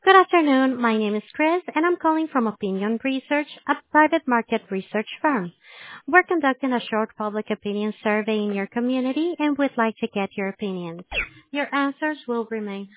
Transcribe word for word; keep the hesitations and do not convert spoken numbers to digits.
Good afternoon. My name is Chris, and I'm calling from Opinion Research, a private market research firm. We're conducting a short public opinion survey in your community and would like to get your opinions. Your answers will remain.